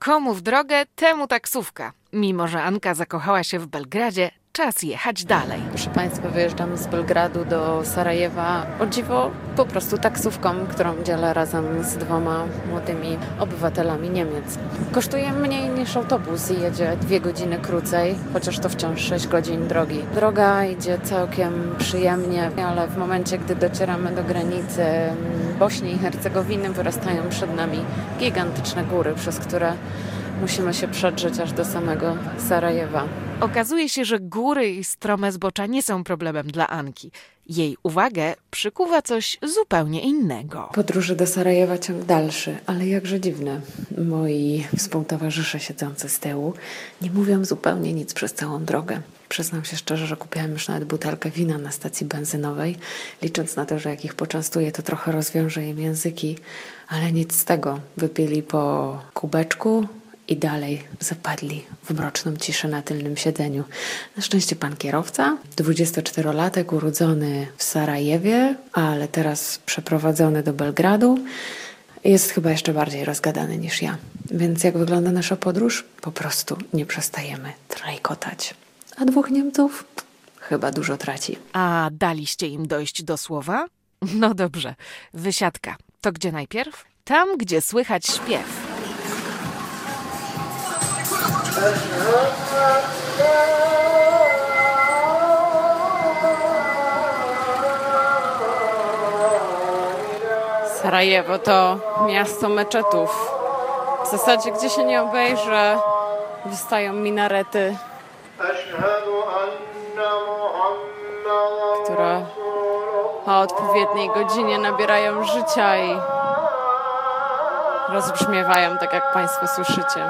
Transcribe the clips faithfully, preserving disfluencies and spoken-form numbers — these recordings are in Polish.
Komu w drogę, temu taksówka. Mimo że Anka zakochała się w Belgradzie, czas jechać dalej. Proszę Państwa, wyjeżdżam z Belgradu do Sarajewa. O dziwo, po prostu taksówką, którą dzielę razem z dwoma młodymi obywatelami Niemiec. Kosztuje mniej niż autobus i jedzie dwie godziny krócej, chociaż to wciąż sześć godzin drogi. Droga idzie całkiem przyjemnie, ale w momencie, gdy docieramy do granicy Bośni i Hercegowiny, wyrastają przed nami gigantyczne góry, przez które musimy się przedrzeć aż do samego Sarajewa. Okazuje się, że góry i strome zbocza nie są problemem dla Anki. Jej uwagę przykuwa coś zupełnie innego. Podróże do Sarajewa ciąg dalszy, ale jakże dziwne. Moi współtowarzysze siedzący z tyłu nie mówią zupełnie nic przez całą drogę. Przyznam się szczerze, że kupiłam już nawet butelkę wina na stacji benzynowej, licząc na to, że jak ich poczęstuję, to trochę rozwiąże im języki, ale nic z tego. Wypili po kubeczku i dalej zapadli w mroczną ciszę na tylnym siedzeniu. Na szczęście pan kierowca, dwudziestoczterolatek, urodzony w Sarajewie, ale teraz przeprowadzony do Belgradu, jest chyba jeszcze bardziej rozgadany niż ja. Więc jak wygląda nasza podróż? Po prostu nie przestajemy trajkotać. A dwóch Niemców chyba dużo traci. A daliście im dojść do słowa? No dobrze. Wysiadka. To gdzie najpierw? Tam, gdzie słychać śpiew. Sarajewo to miasto meczetów. W zasadzie, gdzie się nie obejrzę, wystają minarety, które o odpowiedniej godzinie nabierają życia i rozbrzmiewają tak, jak Państwo słyszycie.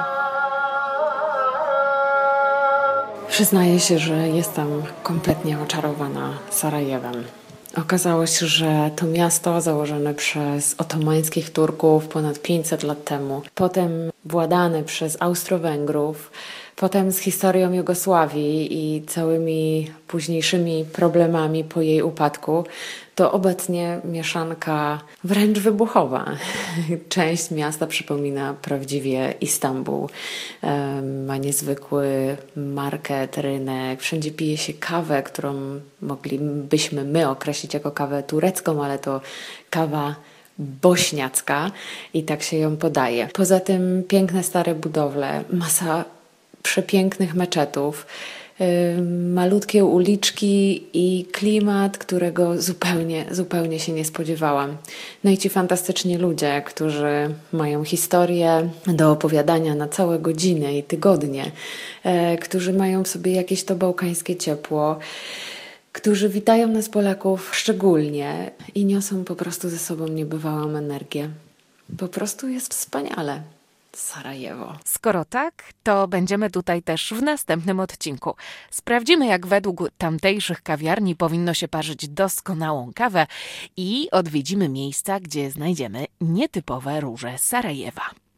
Przyznaję się, że jestem kompletnie oczarowana Sarajewem. Okazało się, że to miasto założone przez otomańskich Turków ponad pięćset lat temu, potem władane przez Austro-Węgrów, potem z historią Jugosławii i całymi późniejszymi problemami po jej upadku, to obecnie mieszanka wręcz wybuchowa. Część miasta przypomina prawdziwie Istanbul. Ma niezwykły market, rynek. Wszędzie pije się kawę, którą moglibyśmy my określić jako kawę turecką, ale to kawa bośniacka i tak się ją podaje. Poza tym piękne stare budowle, masa przepięknych meczetów, yy, malutkie uliczki i klimat, którego zupełnie, zupełnie się nie spodziewałam. No i ci fantastyczni ludzie, którzy mają historię do opowiadania na całe godziny i tygodnie, yy, którzy mają w sobie jakieś to bałkańskie ciepło, którzy witają nas Polaków szczególnie i niosą po prostu ze sobą niebywałą energię. Po prostu jest wspaniale. Sarajewo. Skoro tak, to będziemy tutaj też w następnym odcinku. Sprawdzimy, jak według tamtejszych kawiarni powinno się parzyć doskonałą kawę i odwiedzimy miejsca, gdzie znajdziemy nietypowe róże Sarajewa.